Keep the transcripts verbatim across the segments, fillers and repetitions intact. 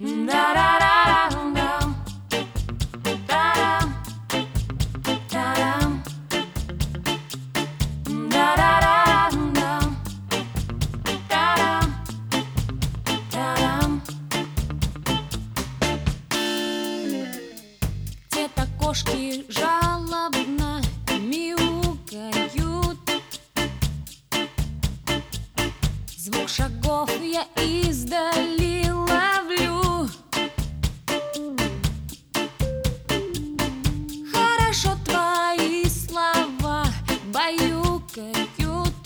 Где-то кошки жалобно мяукают. Звук шагов я издали ловлю. Хорошо твои слова баюкают.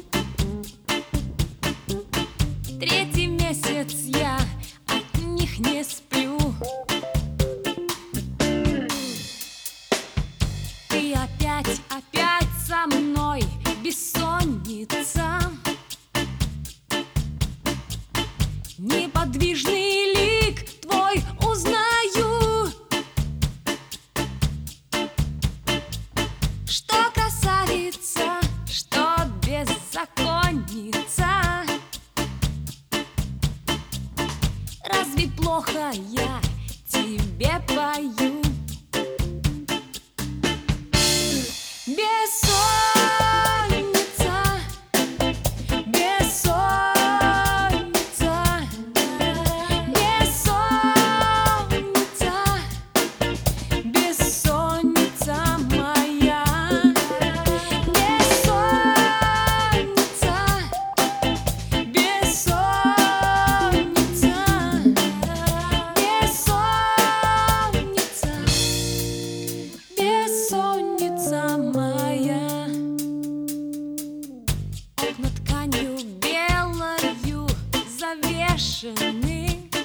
Третий месяц я от них не сплю. Ты опять, опять со мной, бессонница. Неподвижный лик твой узнаю. Что красавица, что беззаконница. Разве плохо я тебе пою? Бессонница, бессонница, бессонница, бессонница моя. Бессонница, бессонница, бессонница, бессонница моя. Окна тканью белою завешены.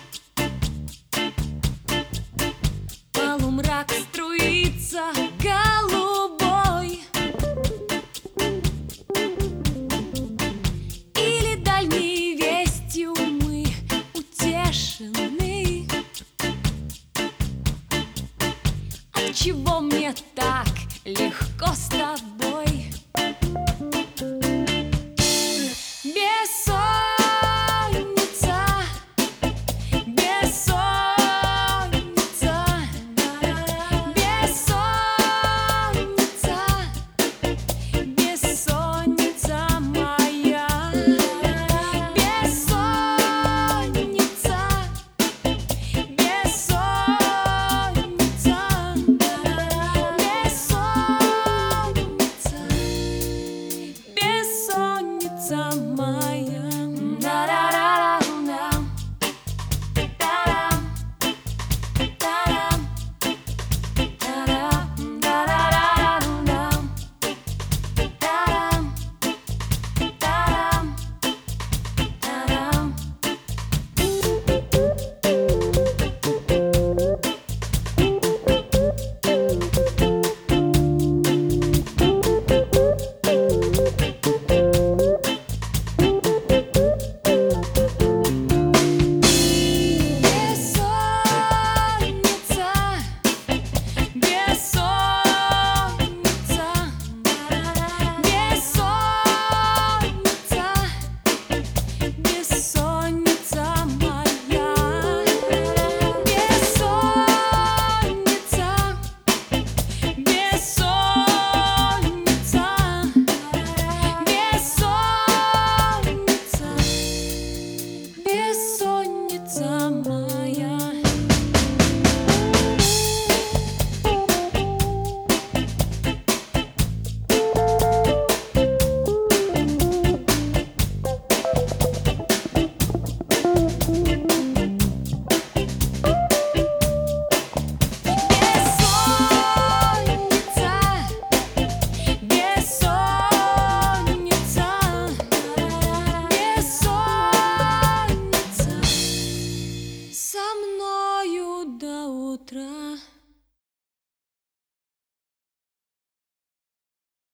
Полумрак струится голубой. Или дальней вестью мы утешены. Отчего мне так легко стать?